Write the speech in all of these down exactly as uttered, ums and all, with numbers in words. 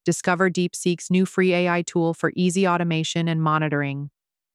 Discover DeepSeek's new free A I tool for easy automation and monitoring.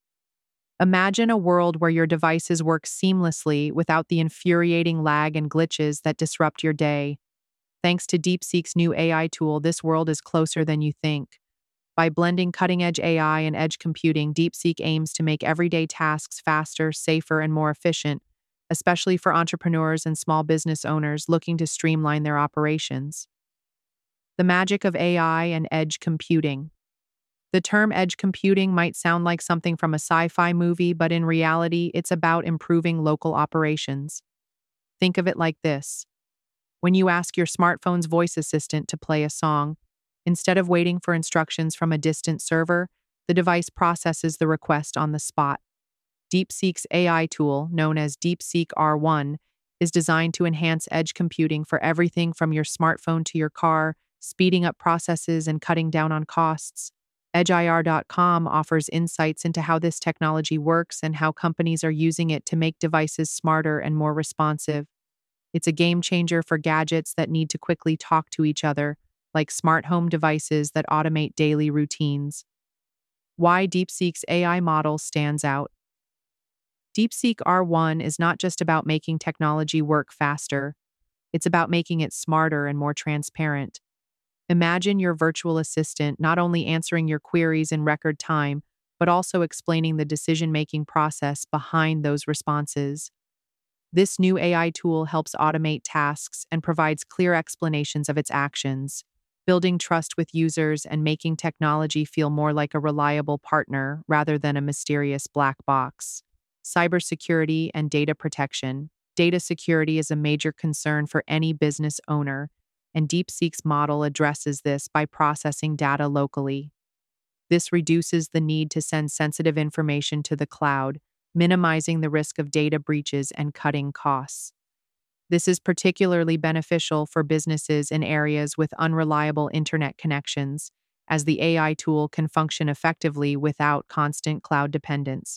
Imagine a world where your devices work seamlessly without the infuriating lag and glitches that disrupt your day. Thanks to DeepSeek's new A I tool, this world is closer than you think. By blending cutting-edge A I and edge computing, DeepSeek aims to make everyday tasks faster, safer, and more efficient, especially for entrepreneurs and small business owners looking to streamline their operations. The magic of A I and edge computing. The term edge computing might sound like something from a sci-fi movie, but in reality, it's about improving local operations. Think of it like this. When you ask your smartphone's voice assistant to play a song, instead of waiting for instructions from a distant server, the device processes the request on the spot. DeepSeek's A I tool, known as DeepSeek R one, is designed to enhance edge computing for everything from your smartphone to your car, speeding up processes and cutting down on costs. edge I R dot com offers insights into how this technology works and how companies are using it to make devices smarter and more responsive. It's a game changer for gadgets that need to quickly talk to each other, like smart home devices that automate daily routines. Why DeepSeek's A I model stands out. DeepSeek R one is not just about making technology work faster, it's about making it smarter and more transparent. Imagine your virtual assistant not only answering your queries in record time, but also explaining the decision-making process behind those responses. This new A I tool helps automate tasks and provides clear explanations of its actions, building trust with users and making technology feel more like a reliable partner rather than a mysterious black box. Cybersecurity and data protection. Data security is a major concern for any business owner, and DeepSeek's model addresses this by processing data locally. This reduces the need to send sensitive information to the cloud, minimizing the risk of data breaches and cutting costs. This is particularly beneficial for businesses in areas with unreliable internet connections, as the A I tool can function effectively without constant cloud dependence.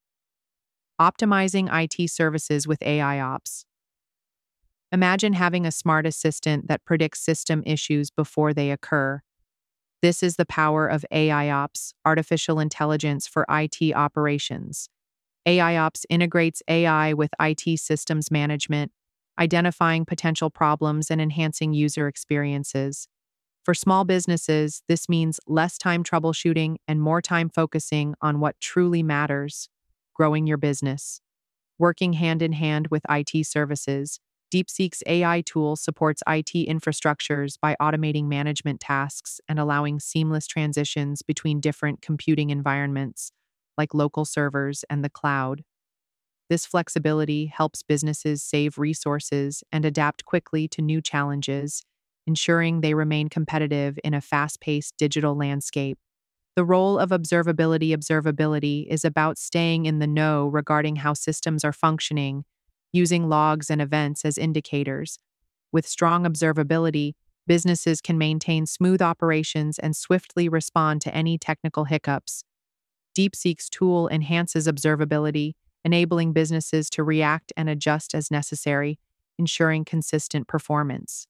Optimizing I T services with A I Ops. Imagine having a smart assistant that predicts system issues before they occur. This is the power of A I Ops, artificial intelligence for I T operations. A I Ops integrates A I with I T systems management, identifying potential problems and enhancing user experiences. For small businesses, this means less time troubleshooting and more time focusing on what truly matters: growing your business. Working hand in hand with I T services, DeepSeek's A I tool supports I T infrastructures by automating management tasks and allowing seamless transitions between different computing environments, like local servers and the cloud. This flexibility helps businesses save resources and adapt quickly to new challenges, ensuring they remain competitive in a fast-paced digital landscape. The role of observability observability is about staying in the know regarding how systems are functioning, using logs and events as indicators. With strong observability, businesses can maintain smooth operations and swiftly respond to any technical hiccups. DeepSeek's tool enhances observability, enabling businesses to react and adjust as necessary, ensuring consistent performance.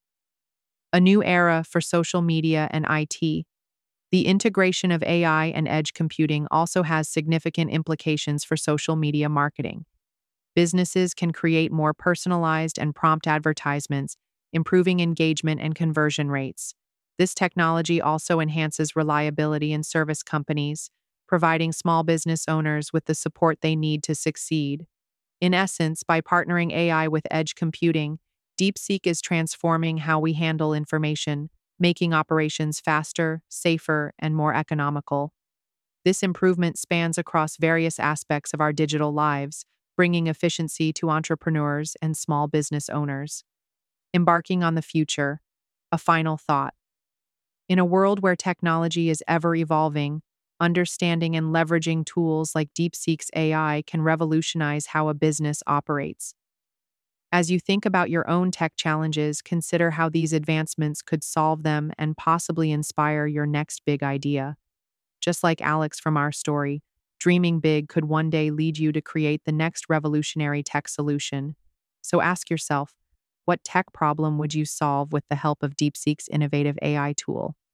A new era for social media and I T. The integration of A I and edge computing also has significant implications for social media marketing. Businesses can create more personalized and prompt advertisements, improving engagement and conversion rates. This technology also enhances reliability in service companies, providing small business owners with the support they need to succeed. In essence, by partnering A I with edge computing, DeepSeek is transforming how we handle information, making operations faster, safer, and more economical. This improvement spans across various aspects of our digital lives, bringing efficiency to entrepreneurs and small business owners. Embarking on the future. A final thought. In a world where technology is ever evolving, understanding and leveraging tools like DeepSeek's A I can revolutionize how a business operates. As you think about your own tech challenges, consider how these advancements could solve them and possibly inspire your next big idea. Just like Alex from our story, dreaming big could one day lead you to create the next revolutionary tech solution. So ask yourself, what tech problem would you solve with the help of DeepSeek's innovative A I tool?